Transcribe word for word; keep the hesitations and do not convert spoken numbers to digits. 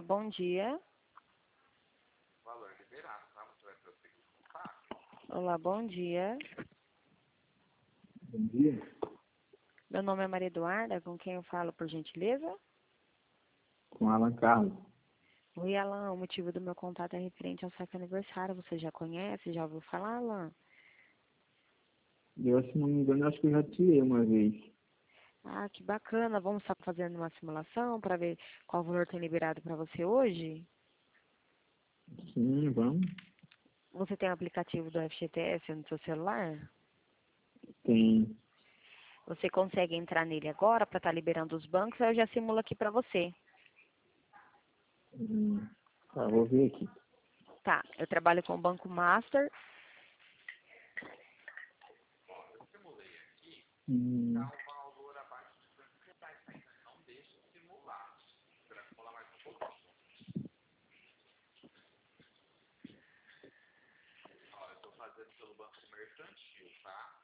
bom dia. Valor liberado, tá? Você vai prosseguir com o fato. Olá, bom dia. Bom dia. Meu nome é Maria Eduarda, com quem eu falo, por gentileza? Com Alan Carlos. Oi, Alan, o motivo do meu contato é referente ao seu aniversário. Você já conhece? Já ouviu falar, Alan? Eu, se não me engano, acho que eu já tirei uma vez. Ah, que bacana. Vamos estar fazendo uma simulação para ver qual valor tem liberado para você hoje? Sim, vamos. Você tem o aplicativo do F G T S no seu celular? Tem. Você consegue entrar nele agora para estar liberando os bancos? Aí eu já simulo aqui para você. Hum, tá, vou ver aqui. Tá, eu trabalho com o Banco Master. Eu simulei aqui, Hum, tá um valor abaixo de duzentos reais, tá? Então não deixe de simular. Para simular mais um pouquinho. Ó, eu tô fazendo pelo Banco Mercantil, tá?